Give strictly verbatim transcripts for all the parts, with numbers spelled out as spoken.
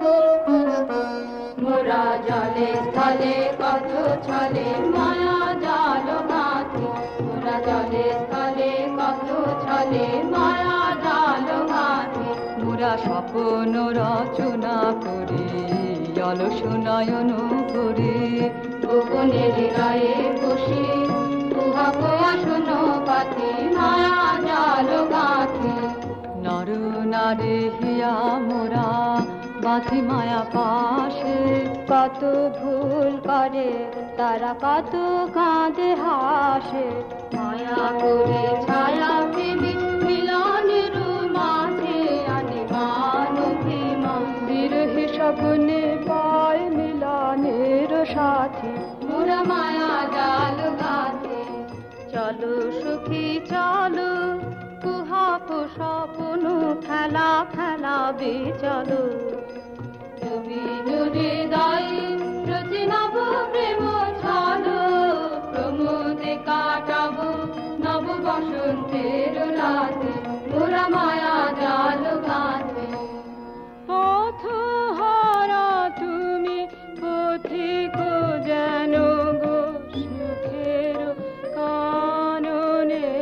মোরা জলে স্থলে কত ছলে মায়া জাল গাঁথি, মোরা জলে স্থলে কত ছলে মায়া জাল গাঁথি। মোরা স্বপ্ন রচনা করি অলস নয়ন করি, গোপনের গায়ে বসি উহা আসন পাতি মায়া জাল গাঁথি। নর নারী হিয়া মোরা বাঁধি মায়া পাশে, কত ভুল করে তারা কত কাঁদে হাসে। মায়া করে ছায়া প্রেমী মিলনের মাঝে আনে মান অভিমান, বিরহী স্বপ্নে পায় মিলনের সাথী। মোরা মায়া জাল গাঁথি। চলো সুখী চলো কুহাপ স্বপ্ন খেলা খেলাবে চলো, নবীন হৃদয় রচি নব প্রেম ছলো, প্রমোদে কাটাবো নব বসন্তের রাতে মোরা মায়া জাল গাঁথি। পথ হারা তুমি পথিক যেন গো সুখের কাননে,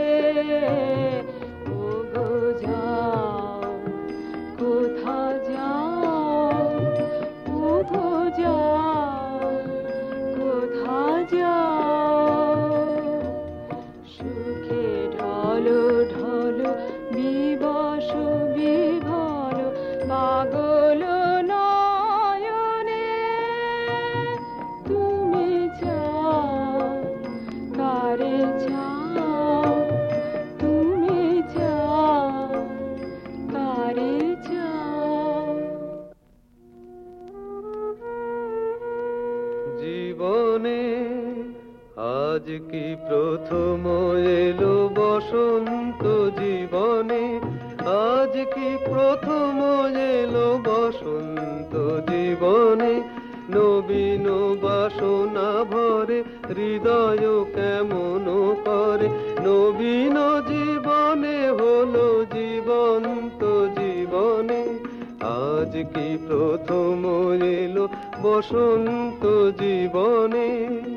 ও গো যাও কোথা যাও, ও গো যাও কোথা যাও। সুখে ঢলো ঢলো বিবশ বিভর পাগল নয়নে, তুমি যাও কারে যাও, তুমি যাও কারে যাও। জীবনে আজ কি প্রথম এলো বসন্ত, জীবনে আজ কি প্রথম এলো বসন্ত, জীবনে নবীন বাসনা ভরে হৃদয় কেমন করে, নবীন জীবনে হলো জীবন্ত জীবনে আজ কি প্রথম এলো বসন্ত জীবনে।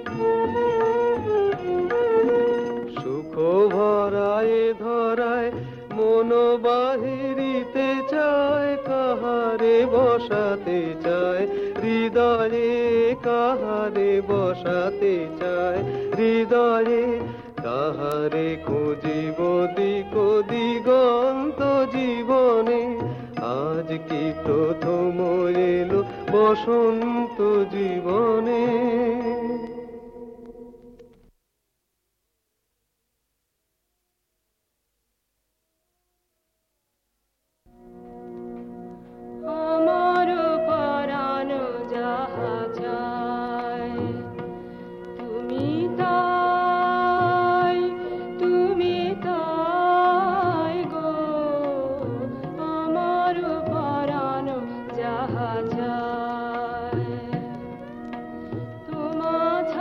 সুখ ভরায় ধরায় মন বাহিরিতে চায়, কাহারে বসাতে চায় হৃদয়ে, কাহারে বসাতে চায় হৃদয়ে, কাহারে খুঁজিব দিক দিগন্ত জীবনে আজ কি প্রথম এলো বসন্ত জীবনে। আমার পরাণ যাহা চায় তুমি তাই, তুমি তাই গো। আমার পরাণ যাহা চায় তোমা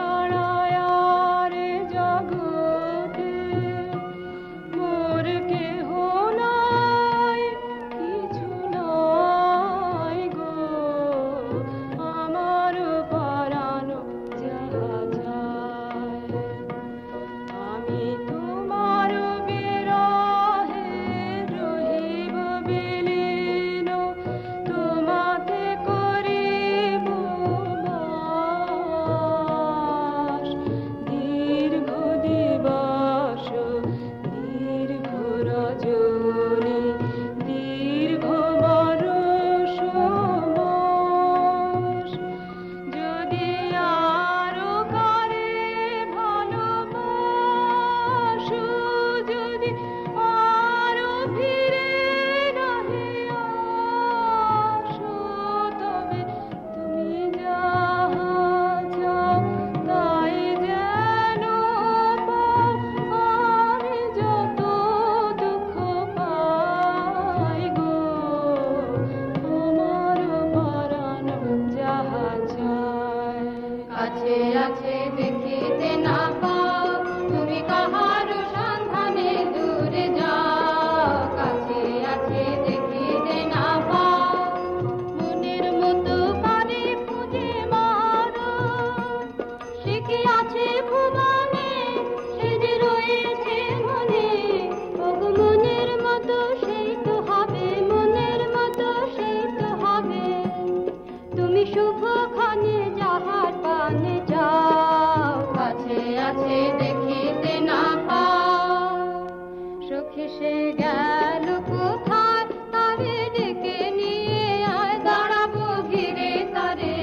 মতো সেই তো হবে, মনের মতো সেই তো হবে। তুমি শুভক্ষণে যাহার পানে যাও, কাছে আছে দেখিতে না পাও। সখী সে গেল কোথায়, তারে ডেকে নিয়ে আয়, দাঁড়াবো ঘিরে তারে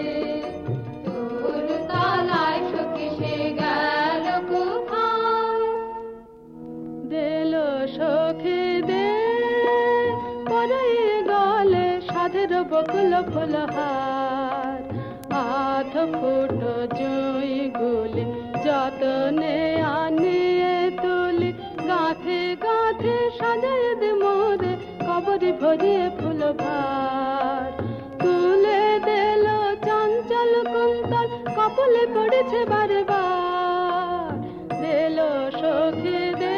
তোর তালায়। সখী সে গেল কোথায়। দিল সখী দে পরাই গলে সাধের বকুল ফুলহার, আধ ফুট জুই গুলি যতনে আনিয়ে তুলি, গাঁথে গাঁথে সাজাই দে মোরে কবরে ভরিয়ে ফুল ভার। তুলে দিল চঞ্চল কুন্তল কপলে পড়েছে বারে বার, দিল সখী দে।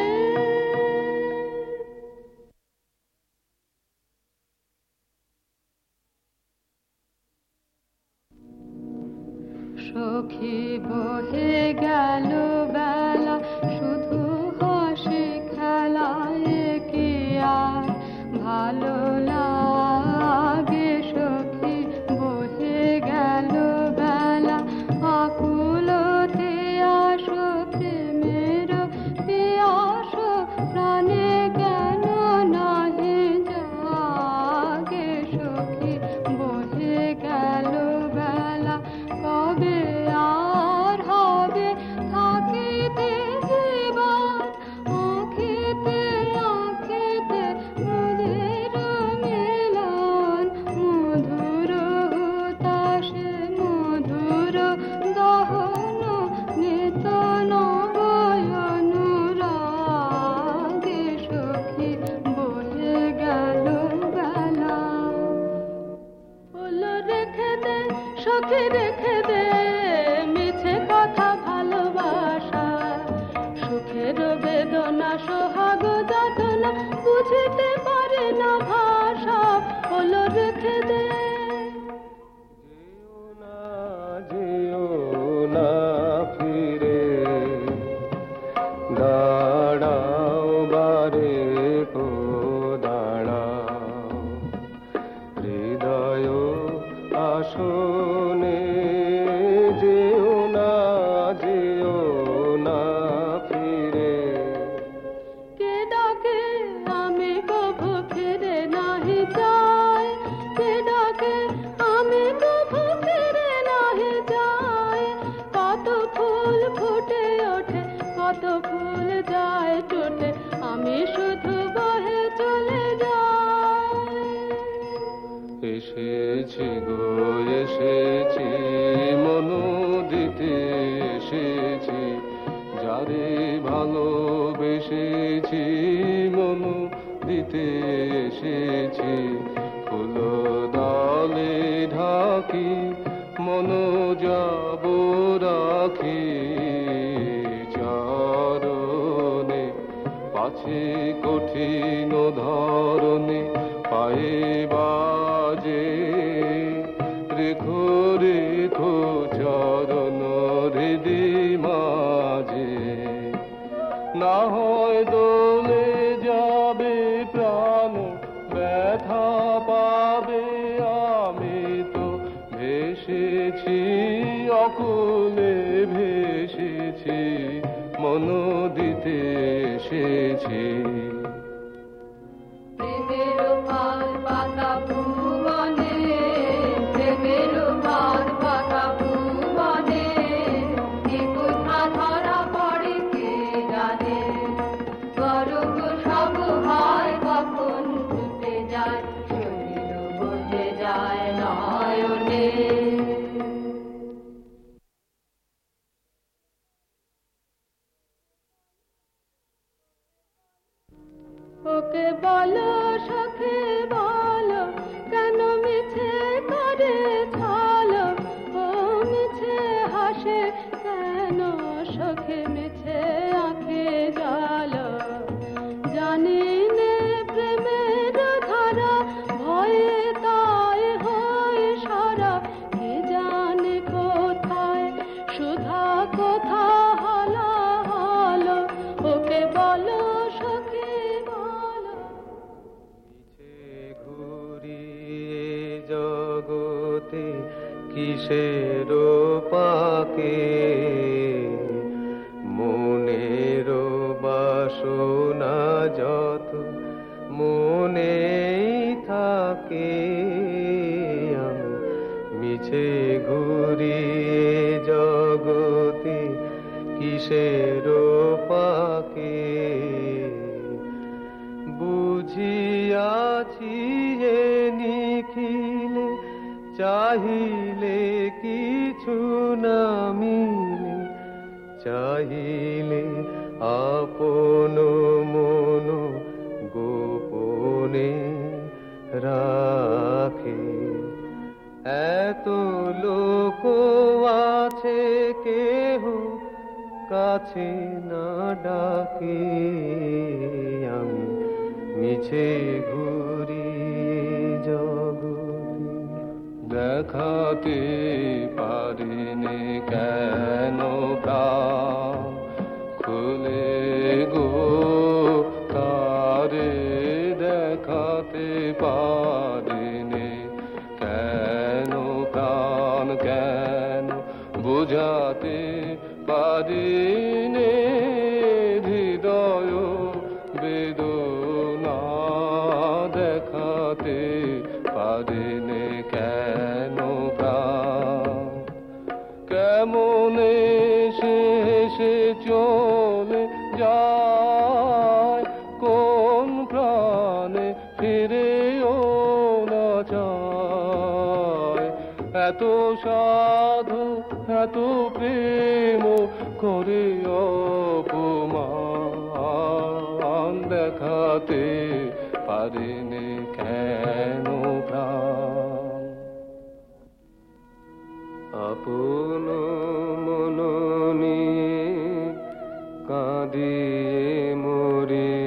সখী বহে গেল বেলা, শুধু হাসি খেলায় কি আর ভালো লাগে। সখী বহে গেল বেলা, আকুলতে আসো প্রেমের পিয়াস, প্রাণে কেন নাহি জাগে। সখী বহে গেল বেলা, কবে আর হবে থাকিতে জীবন, আঁখিতে আঁখিতে মোদের মিলন। মধুর হুতাশে মধুর দহন, নিত নবয়নুরাগে। সখী বহে গেল বেলা। ফুল রেখে দে সখী রেখে দে, মিছে কথা ভালোবাসা, সুখের বেদনা সোহাগ যাতনা বুঝিতে পারে না ভাষা। ফুল রেখে দে। যেও না যেও না ফিরে, দাঁড়াও বারে কো দাঁড়াও, হৃদয় আসনে যেও না যেও না ফিরে। কে ডাকে আমি কভু ফিরে নাহি যাই, কে ডাকে আমি কভু ফিরে নাহি যাই। কত ফুল ফুটে ওঠে, কত ফুল যায় টুটে, আমি শুধু বহে চলে যাই। এসেছি গো এসেছি, মনো দিতে এসেছি, যারে ভালোবেসেছি মনো দিতে এসেছি। ফুল ডালে ঢাকি মনো যাব রাখি, চরণে পাছে কঠিন ধরনে পায়ে বাজে। রেখো রেখো চরণ হৃদি মাঝে, না হয় দোলে যাবে প্রাণ, ব্যথা পাবে। আমি তো ভেসেছি অকুলে ভেসেছি, মন দিতে এসেছি। প্রেমের পাল পাতা ভুবনে, প্রেমের পাল পাতা ভুবনে, এ কোথা ধরা পড়ে কে জানে। গরব সব হয় কখন ফুটে যায়, শরীর বোঝে যায় নয়নে। ওকে বলো সখী বলো, কেন মিছে করে ছলো। ও মিছে হাসে কেন সখী, মিছে আঁখে জালো। জানি নে প্রেমের ধারা, ভয়ে তাই হয় সারা। কে জানে কোথায় সুধা কোথা হলা হলো। ওকে বলো সখী বলো। কিসের পাকে মনের বাসনা যত মনেই থাকে আমি মিছে ঘুরি জগতে কিসের পাকে বুঝিয়াছি যে নিখিলে চাহিলে কিছু না মিলে চাহিলে আপন মন গোপনে রাখে এত লোক আছে কেহ কাছে না ডাকে আমি মিছে ঘুরি জগতে দেখাতে পারিনি কেন প্রাণ খুলে গো তারে দেখাতে পারিনি কেন প্রাণ কেন বুঝাতে পারিনি হৃদয় বেদনা দেখাতে পারিনি কেন প্রাণ কেমনে শেষে চলে যায় কোন প্রাণে ফিরেও না যায় এত সাধু এত প্রেম করে অপমান দেখাতে পারিনি কেন প্রাণ আপন মন নিয়ে কাঁদিয়ে মরে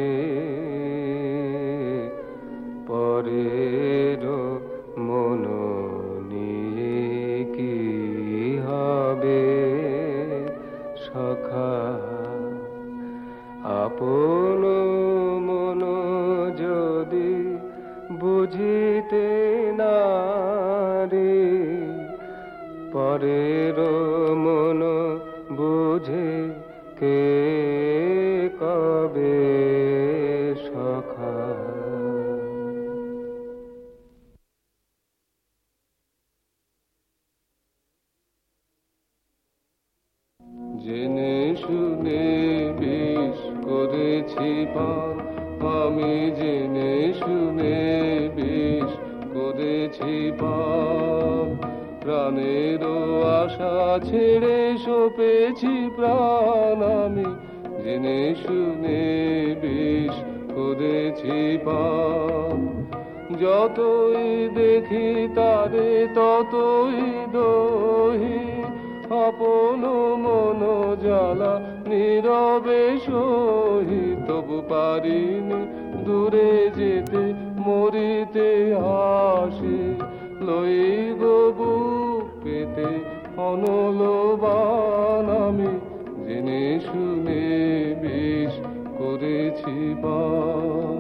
পরের মন নিয়ে কি হবে সখা আপন মন যদি বুঝিতে না রে পরের মন বুঝে কে কবে সখা জেনে শুনে বিষ করেছি পান আমি জেনে শুনে বিষ করেছি পান প্রাণেরও আশা ছেড়ে সপেছি প্রাণ আমি জেনে শুনে বিষ করেছি পান যতই দেখি তারে ততই দহি আপন মন জ্বালা নীরবে সহি তবু পারিনি দূরে যেতে মরিতে আসে লইব বুক পেতে অনলবান আমি জেনে শুনে বিষ করেছি পান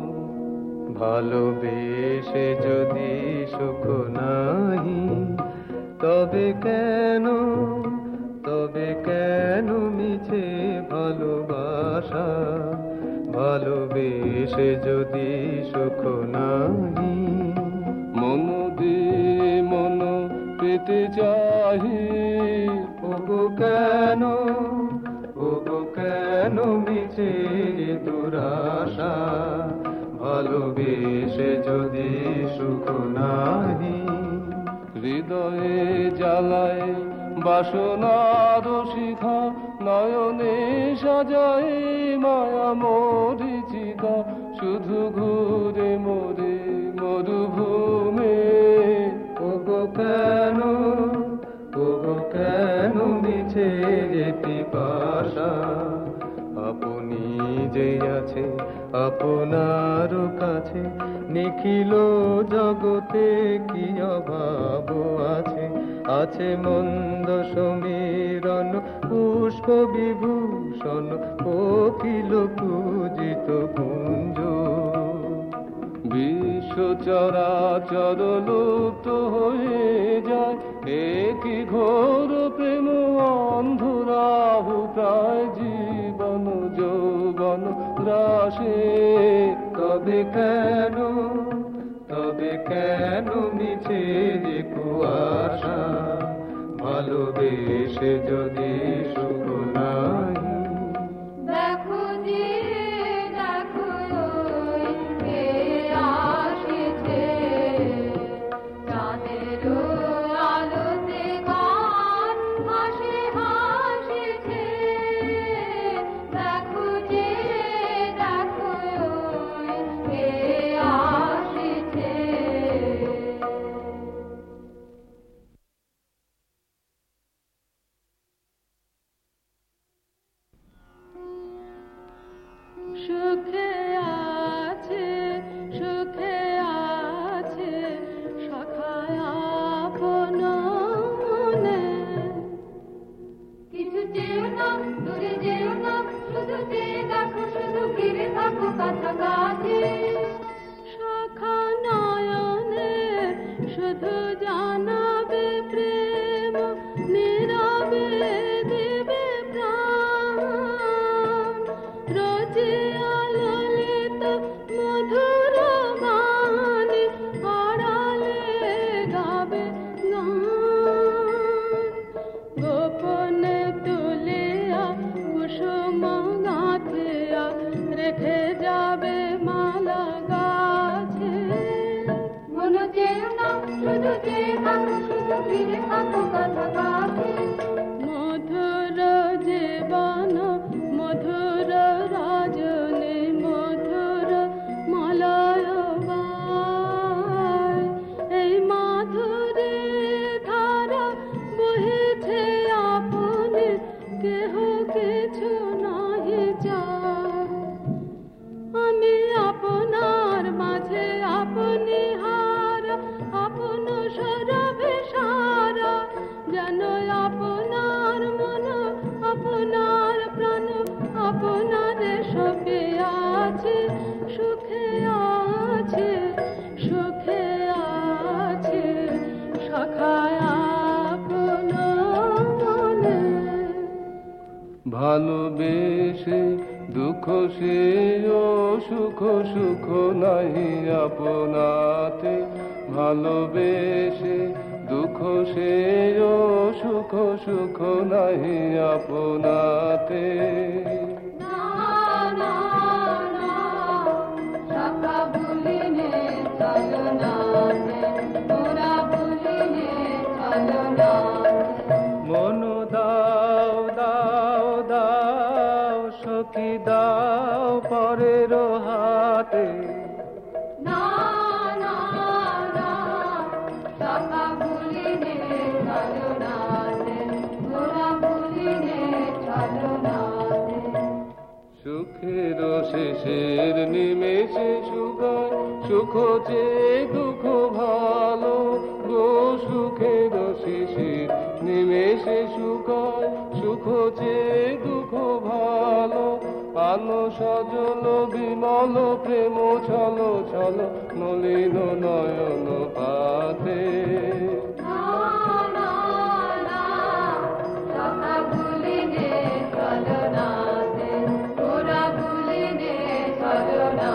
ভালোবেসে যদি সুখ নাহি তবে কেন তবে কেন মিছে ভালোবাসা ভালোবেসে যদি সুখ নাহি মন দিয়ে মন পেতে চাহি ওগো কেন ওগো কেন মিছে দুরাশা ভালোবেসে যদি সুখ নাহি হৃদয়ে জ্বালায় বাসনার শিখা নয়নে সাজায় মায়া মরিচিকা শুধু ঘুরে মরে মরুভূমে ওগো কেন ওগো কেন মিছে পিপাসা আপনি যে আছে আপনার কাছে নিখিল জগতে কি অভাব আছে আছে মন্দ সমীরণ পুষ্প বিভূষণ কোকিল পূজিত কুঞ্জ বিশ্ব চরাচর লুপ্ত হয়ে যায় একই ঘোর প্রেম অন্ধরাহু প্রায় জীবন যৌবন গ্রাসে। তবে কেন তবে কেন মিছে যে কুয়াশা, ভালোবেসে যদি সুখ নাই। দেখো যে দেখো ওই কে আসিছে, চাঁদের আলোতে গান হাসি হাসিছে। দেখো যে দেখো ওই কে আসিছে। সুখে আছে সুখে আছে সখায় আপন মনে। কিছু চেয়েও না দূরে যেও না, শুধু চেয়ে দেখো, শুধু ঘিরে থাকো কাছাকাছি। সখা নয়নে শুধু জানাবে প্রেম, নীরবে দিবে প্রাণ। রোজে আলোলিত মধুর বাণী আড়ালে গাবে গান। গোপনে তুলিয়া কুসুম গাঁথিয়া রেখে যাবে মালা গাছে। মন চেয়েও না শুধু চেয়ে থাকো, শুধু ঘিরে থাকো কাছাকাছি। মধুর জীবন মধুর রজনী মধুর মলয় গায়। এই মাধুরী ধারা বহিছে আপনি, কেহ কিছু নাহি চায়। আমি আপনার মাঝে আপনি হারা, আপন সরবে সারা। যেন আপনার মন আপনার প্রাণ আপনারে সপে আছে। সুখে আছে সুখে আছে সখায় আপন মনে। ভালোবেসে দুঃখ সে ও সুখ সুখ নাহি আপনাতে। ভালোবেসে দুঃখ সে ও সুখ সুখ নাহি আপনাতে। না না না সখা ভুলিনে চলো না, তোরা ভুলিনে চলো না। মন দাও দাও দাও সখী দাও পরের হাতে। না না না সখা ভুলিনে চলো না, তোরা ভুলিনে চলো না। সুখের শেষের নিমেষে সুগায় সুখ যে দুঃখ ভালো গো। সুখের শেষের নিমেষে সুগায় সুখ যে দুঃখ ভালো। আনো সজল বিমল প্রেম ছলো ছলো নলিন নয়ন পাতে। না না না সখা ভুলিনে চলো না, তোরা ভুলিনে চলো না।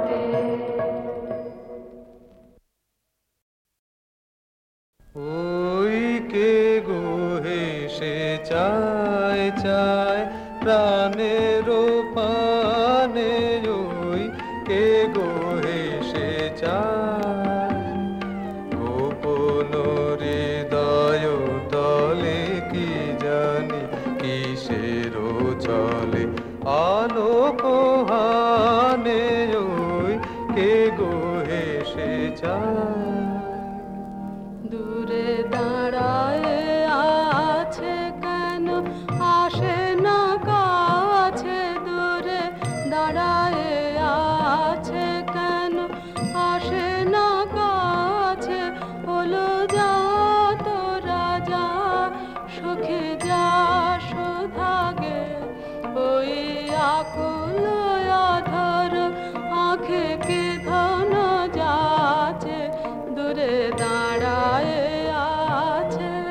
ওই কে গো হেসে চায় চায় প্রাণের পানে। ওই কে গো হেসে চায় গোপন হৃদয় তলে কি জানি কিসের চলে আলোক হানে। ওই কে গো হেসে চায়। দূরে দাঁড়ায় আছে কেন আসে না কাছে। দূরে দাঁড়ায় আছে কেন আসে না কাছে। হলো যা তোরা যা সুখে যা সুধাগে। ওই আকুল আধার আঁখে কে ধন যাচ্ছে। দূরে দাঁড়ায় আছে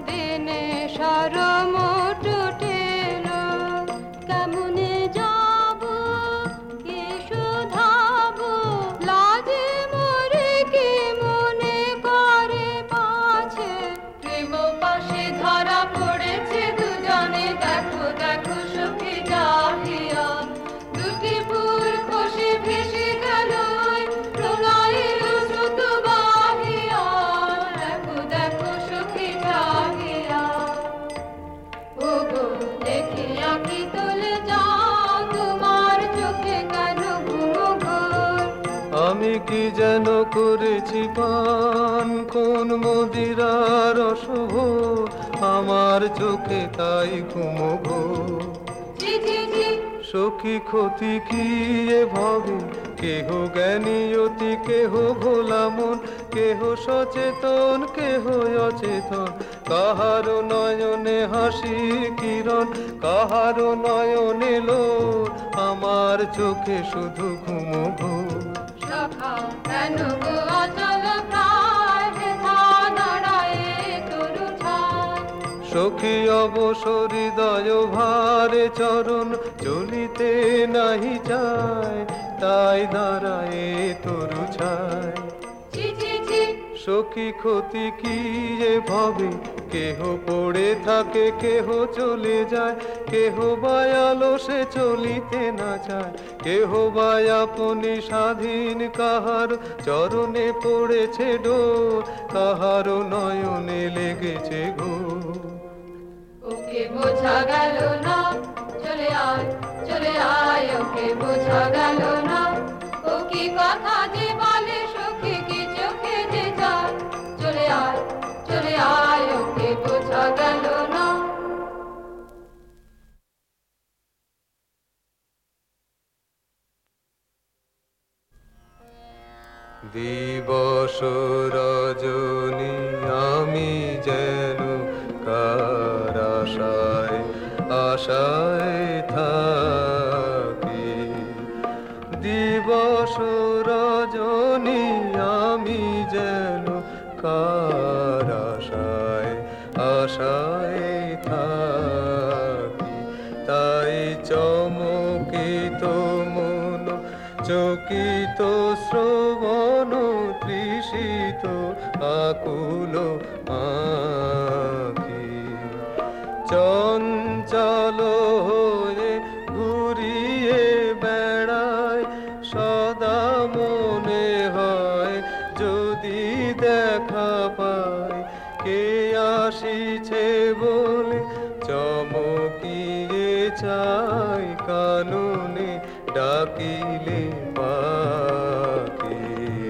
দিনে সরমুঠ উঠিল, কেমনে যাব কি শুধাব, লাজে মরে কি মনে করে পাছে, প্রেম পাশে ধরা পড়েছে দুজনে, দেখো দেখো সখী যাহিয়া, দুটি ফুল খসে ভেসে গেল প্রলয়ের স্রোত বাহিয়া, দেখো দেখো সখী যাহিয়া। ওগো দেখিয়া কি তোলে যাও, তোমার চোখে কেন ঘুমো ঘোর, আমি কি যেন করেছি পান কোন মদিরার অশুভ, আমার চোখে তাই ঘুমো ঘোর। জি জি জি সখী ক্ষতি কি এ ভাবে, কেহ জ্ঞানী অতি কেহ ভোলা মন, কেহ সচেতন কেহ অচেতন, কাহারো নয়নে হাসি কিরণ, কাহারো নয়নে লোর, আমার চোখে শুধু ঘুমো ঘোর। সখা কেন গো অচল প্রায়, হেথা দাঁড়ায় তরু ছায়, সখী অবসর হৃদয় ভারে চরণ, চলিতে নাহি যায়, তাই দাঁড়ায় তরু ছায়। জি জি জি সখী ক্ষতি কি এ ভাবে, কেহ পড়ে থাকে কেহ চলে যায়, কেহ বায়ালো সে চলিতে না চায়, কেহ বা আপনি স্বাধীন, কাহার চরণে পড়েছে ডোর, কাহারো নয়নে লেগেছে ঘোর। ওকে বোঝা গেল না, চলে আয় চলে আয়, ওকে বোঝা গেল না, ও কি কথা যে বলে সখী কি চোখে যে যায়, চলে আয় চলে আয়, ওকে বোঝা গেল না। দিবস রজনী আমি যেন কার আশায় আশায় থাকি, দিবস রজনী আমি যেন কার আশায় আশায় থাকি, তাই চমকিত মন চকিত শ্রবণ, তৃষিত আকুল আঁখি, চঞ্চল হয়ে ঘুরিয়ে বেড়ায়, সদা মনে হয় যদি দেখা পাই, কে আসিছে বলে চমকিয়ে চাই, কাননে ডাকিলে পাখি,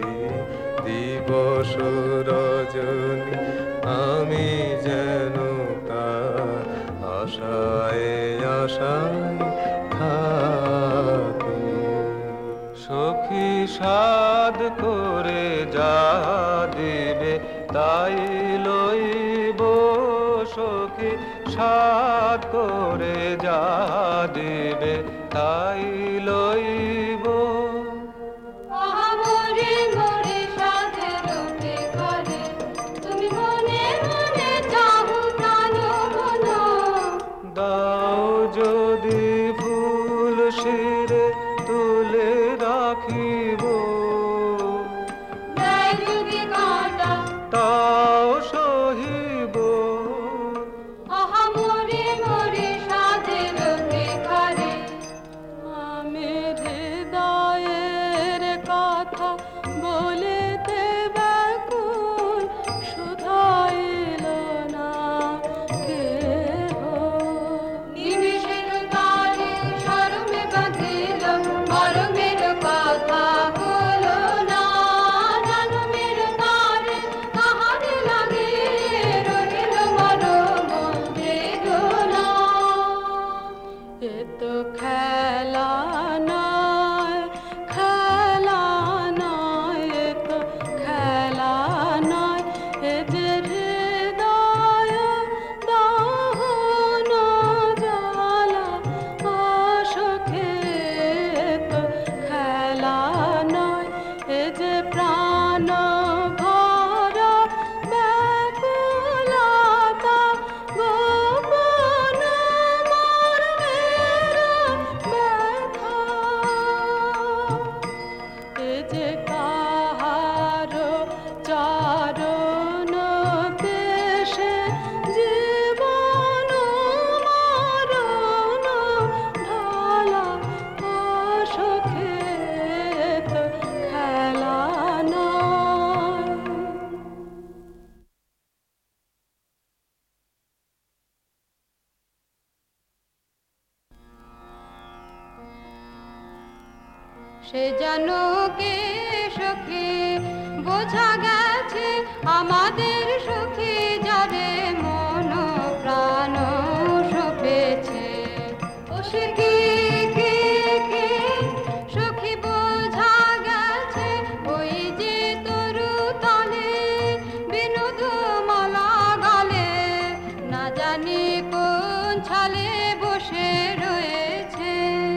দিবস রজনী আমি যেন কার আশায় আশায় থাকি। সখী সাধ করে যা দিবে তাই লইব, সখী সাধ করে যা দিবে তাই লইব, আহা মোরে মোরে সাধের ওঠে ঘরে, তুমি মনে মনে চাহো প্রাণ মন, দাও যদি ফুল শিরে তুলে রাখিব, দেয় যদি কাঁটা তাও সহিব, আহা মোরে মোরে সাধের ওঠে ঘরে, আমি রে সে যেন কে সখী বোঝা গেছে আমাদের সখী যারে মন প্রাণ সপেছে ও সে কি কে কে সখী বোঝা গেছে ওই যে তরু তলে বিনোদ মালা গালে না জানি কোন ছালে বসে রয়েছে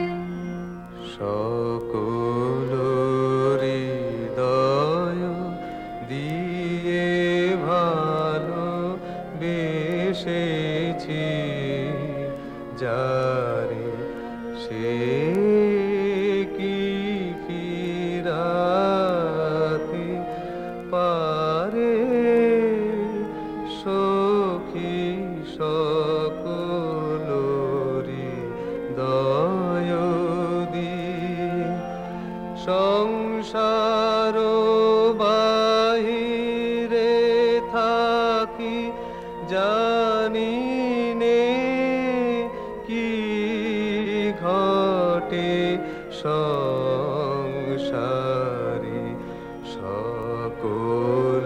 সকল হৃদয় দিয়ে ভালো বেসেছি যারে সে কি ফিরাতে পারে সখী সকল হৃদয় দিয়ে সংসার বাহিরে থাকি জানি নে কি ঘটে সংসারে সকল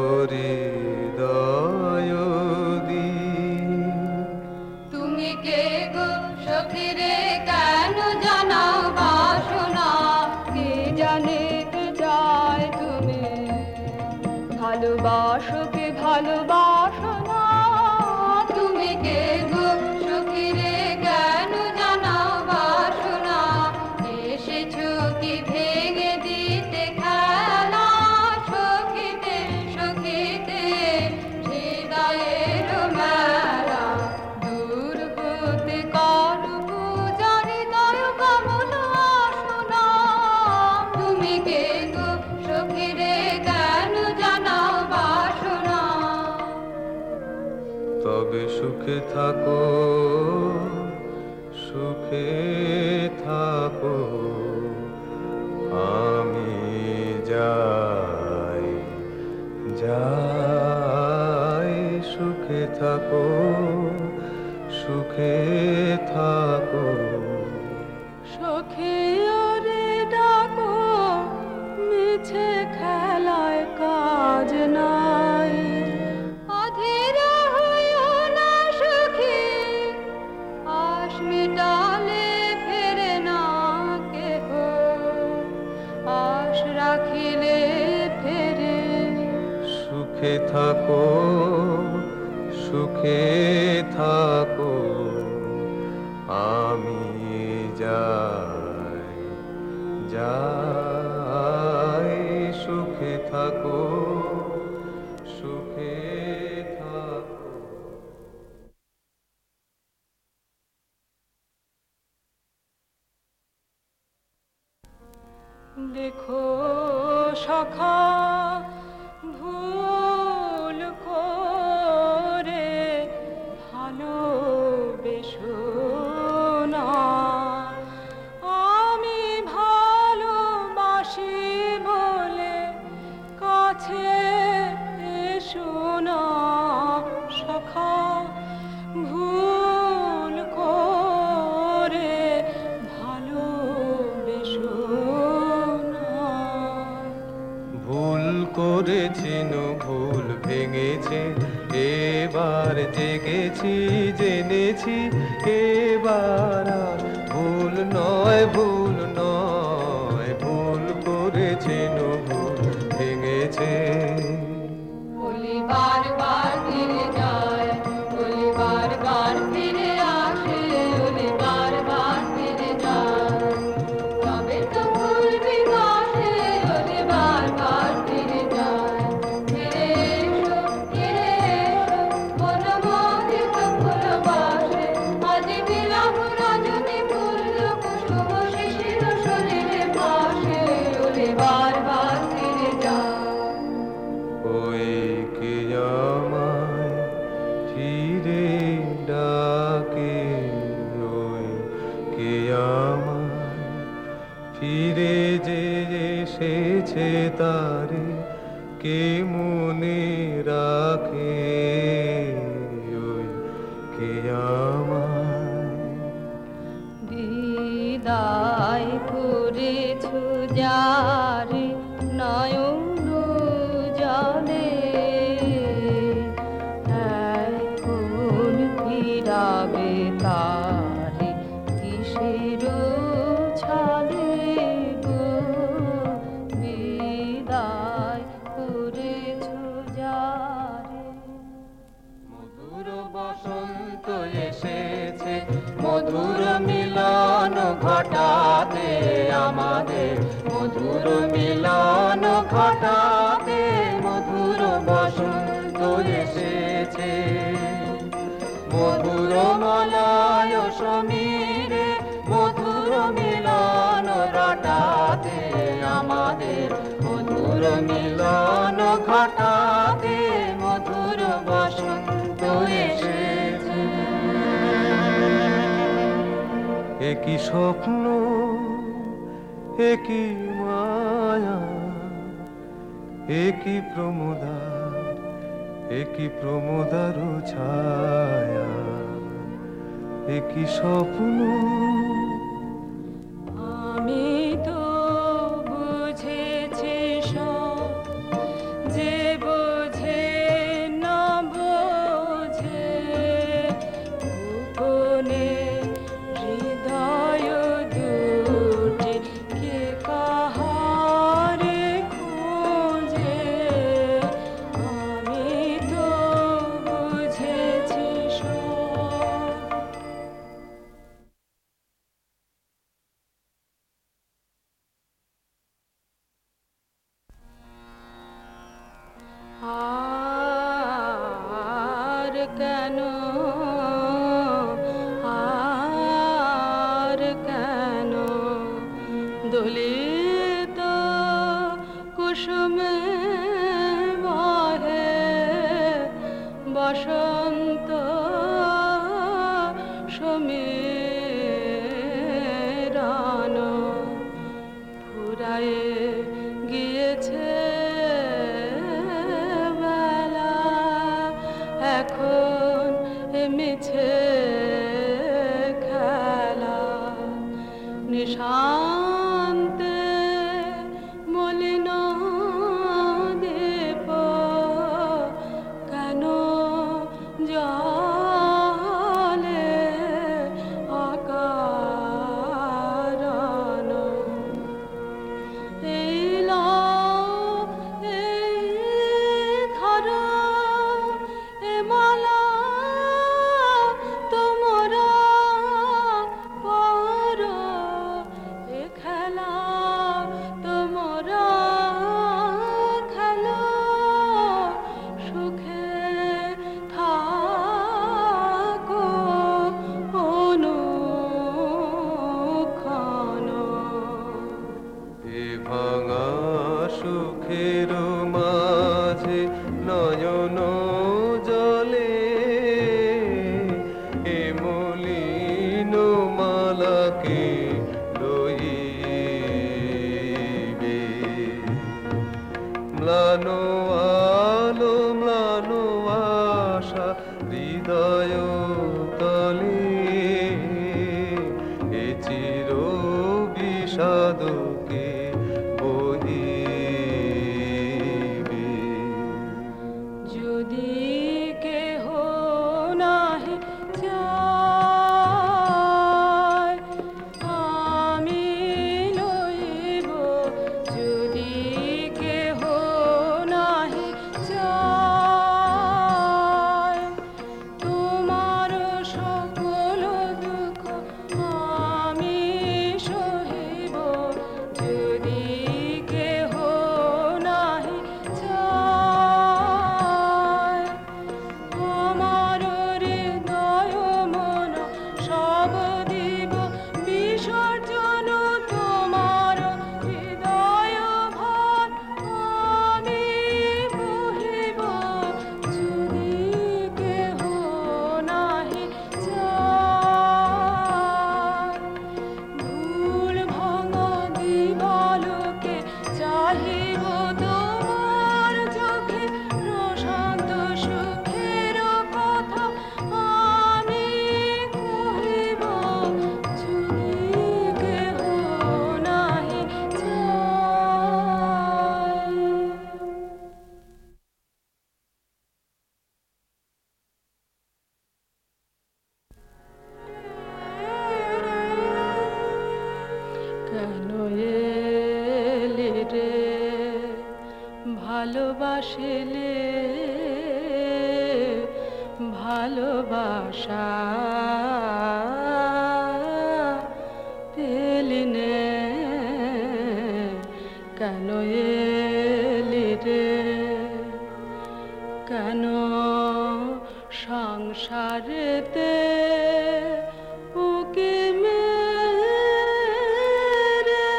হৃদয় দিয়ে তুমি কে গো সখী রে কেন জানাও বাসনা কে জানিতে চায় তুমি ভালোবাসো কে ভালোবাসো না তুমি কে গো সখী রে কেন জানাও বাসনা এসেছো কি ভেঙে দিতে খেলা সখীতে সখীতে হৃদয়ের মেলা দূর হতে কর পূজা হৃদয় কামনা শোনা তুমি কে গো সখী রে কেন জানাও বাসনা তবে সুখে থাকো সুখে থাকো আমি যাই যাই সুখে থাকো সুখে থাকো সখী ওরে ডাকো মিছে খেলায় কাজ নাই অধীরা হইও না সখী আশ মিটালে ফেরে না কেহ আশ রাখিলে ফেরে সুখে থাকো সুখে থাকো আমি যাই যাই সুখে থাকো সুখে থাকো দেখো সখা ভুল করে ভালোবেসো না আমি ভালোবাসি বলে কাছে এসো না সখা ভুল করে ভালোবেসো না ভুল করেছিন ভুল ভেঙেছে এবার জেগেছি জেনেছি এবার আর ভুল নয় ভুল নয় ভুল করেছিন ভুল ভেঙেছে বলি বারবার ফিরে যায় বলি বারবার ফিরে আসে বলি বারবার ফিরে যায় তবে তো ফুল বিকাশে বলি বারবার ফিরে যায় ফিরে এসো ফিরে এসো বনমোহিত ফুলবাসে আজি বিলাপ রজনী ফুল কুসুম শিশির শরীরে ভাসে বলি বারবার ফিরে যায় ওই কে আমায় ফিরে ডাকে ওই কে আমায় ফিরে যে এসেছে তারে কে মনে রাখে ওই কে আমায় বিদায় করেছো আরে নয়ন জলে এখন ফিরাবে তারে কিসের ছলে গো বিদায় করেছ যারে। মধুর বসন্ত এসেছে মধুর মিলন ঘটাতে আমাদের, মধুর মিলন ঘটাতে মধুর বসন্ত এসেছে। মধুর মলয় সমীরে মধুর মিলন রটাতে আমাদের, মধুর মিলন ঘটাতে মধুর বসন্ত এসেছে। একই স্বপ্ন একই মায়া একই প্রমোদার একই প্রমোদার ছায়া, একই স্বপ্ন। আমি তো বুঝেছি সব যে বোঝে না বোঝে, গোপনে হৃদয় দুটি কে কাহারে খোঁজে। আমি তো বুঝেছি সব। আর কেন আর কেন দলিত কুসুমে বহে বসন্ত সমীরণ, ফুরায়ে গিয়েছে বেলা, এখন এ মিছে খেলা। নিশান্তে মলিন দীপ কেন জলে অকারণ। এই লও, এই ধরো, এ মালা আসিলে ভালোবাসা পেলিনে কেন এলি রে কেন সংসারেতে উকি মেরে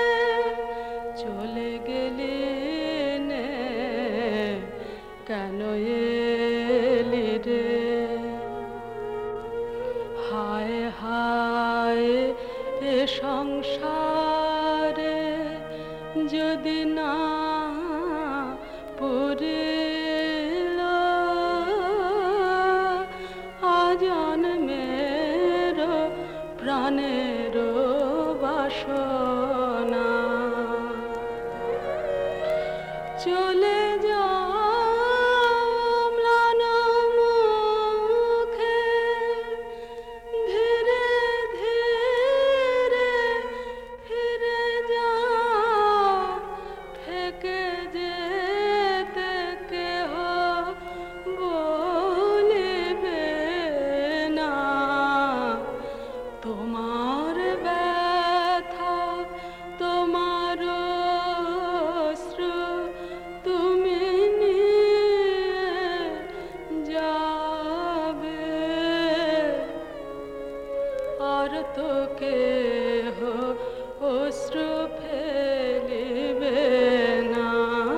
চলে গেলি নে কেন এলি রে হায় হায় এ সংসারে যদি না পুরিল আজন্মের প্রাণের বাসনা চলে যাও ম্লান মুখে ধীরে ধীরে ফিরে যাও থেকে যেতে কেহ বলিবে না তোমার ব্যথা তোমার অশ্রু তুমি নিয়ে যাবে আর তো কেহ অশ্রু ফেলিবে না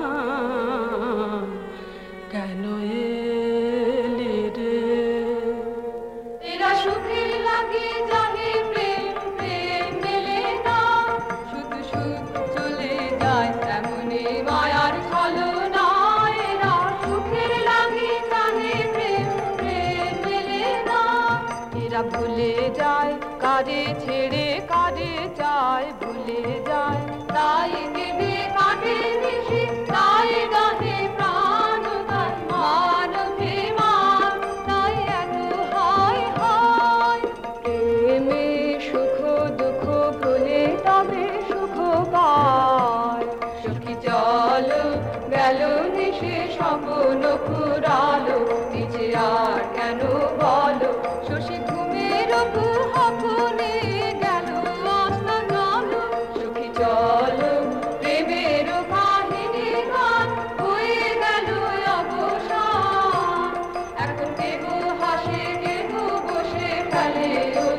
কেন এলি রে এরা সুখের লাগে জাগে প্রেম প্রেম মেলে না শুধু সুখ চলে যায় তেমনি মায়ার ছলনা এরা সুখের লাগে জাগে প্রেম প্রেম মেলে না এরা ভুলে যায় কারে ছেড়ে কারে চায় ভুলে যায় তাই দেবে কাটে নিশি তাই গাহে প্রাণ তার মান অভিমান তাই এত হায় হায় প্রেমে সুখ দুঃখ ভুলে তবে সুখ পায় সখী চলো গেল নিশে স্বপ্ন ফুরালো নিচে আর কেন বলো শশী ঘুমের কুহকনে গেল আস্তা গেলো সখী চলো প্রেমের কাহিনী গান হয়ে গেল অবসান এখন কেহ হাসে কেহ বসে ফেলে